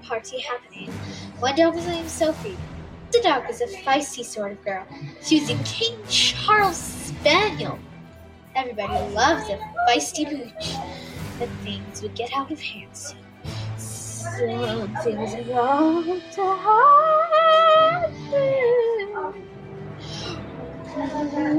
party happening. One dog was named Sophie. The dog was a feisty sort of girl. She was a King Charles Spaniel. Everybody loves a feisty pooch. But things would get out of hand soon. Something was about to happen.